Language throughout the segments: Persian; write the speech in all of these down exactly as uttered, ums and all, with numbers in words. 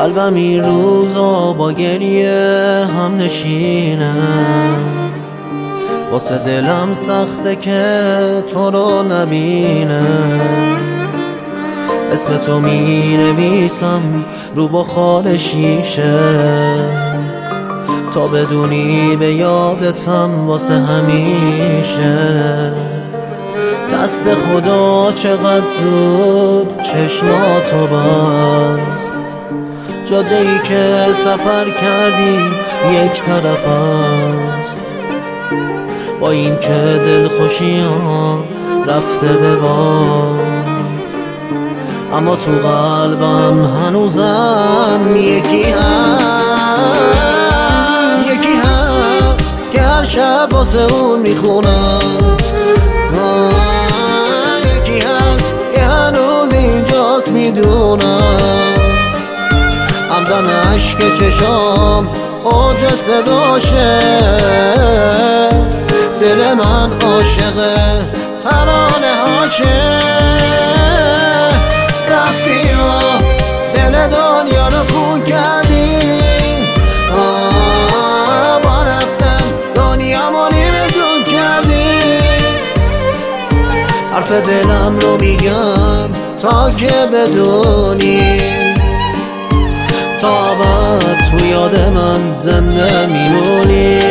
قلبم این روزا با گریه هم نشینه، واسه دلم سخته که تو رو نبینه. اسم تو می نویسم رو بخار شیشه، تا بدونی به یادتم واسه همیشه. دست خدا چقدر زود چشماتو بست، جاده ای که سفر کردی یک طرف است. با این که دل خوشی ها رفته به باد، اما تو قلبم هنوزم یکی هست، یکی هست که هر شب واسه اون میخونم. یکی هست که هنوز اینجاست میدونم، همدم عشق چشام اوج صداشه. دل من عاشق ترانه هاشه. رفتی و دل دنیا رو خون کردی، با رفتن دنیا ما نیمه جون کردی. حرف دلم رو میگم تا که بدونی، تا ابد تو یاد من زنده میمونی.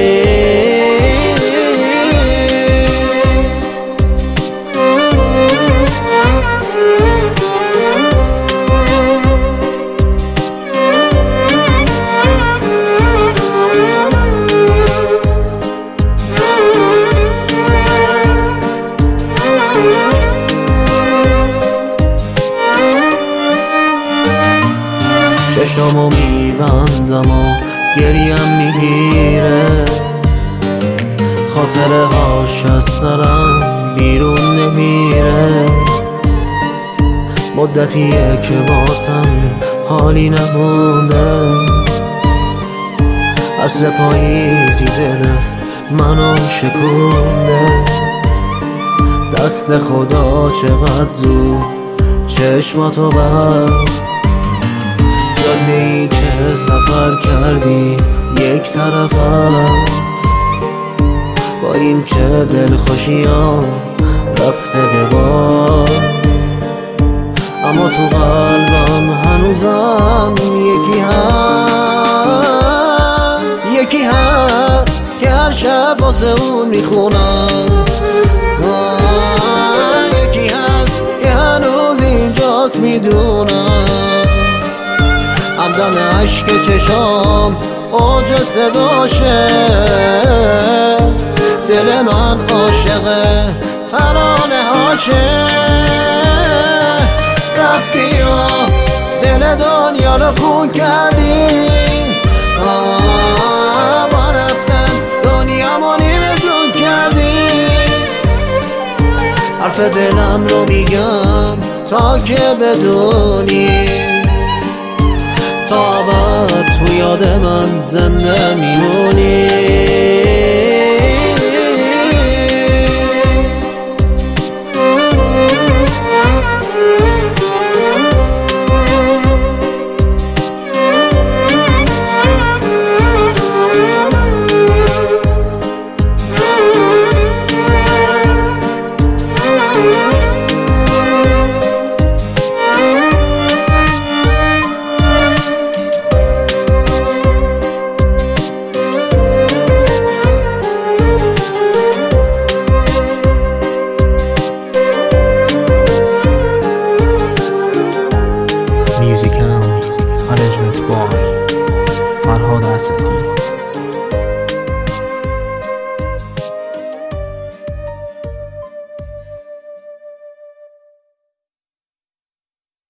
چشمو میبندم و گریم میگیره، خاطره هاش از سرم بیرون نمیره. مدتیه که واسم حالی نمونده، عصر پاییزی دل منو شکونده. دست خدا چقدر زود چشماتو بست، جاده‌ای که سفر کردی یک طرف است. با این که دل خوشی ها رفته به باد، اما تو قلبم هنوزم یکی هست، یکی هست که هر شب واسه اون میخونم. یکی هست که هنوز اینجاست میدونم، همدم عشق چشام اوج صداشه. دل من عاشق ترانه هاشه. رفتی و دل دنیا رو خون کردی، با رفتن دنیا ما نیمه جون کردی. حرف دلم رو میگم تا که بدونی، تا ابد تو یاد من زنده میمونی. موزیک هم arrangement by فرهاد اسدی.